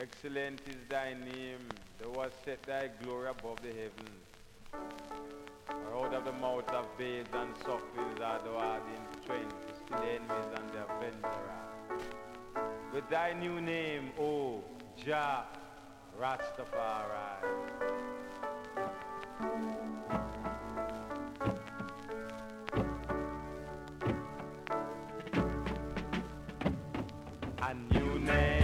Excellent is thy name. Thou hast set thy glory above the heavens. For out of the mouth of babes and sucklings are thou adding strength to the enemies and the avenger. With thy new name, O Jah Rastafari. A new name.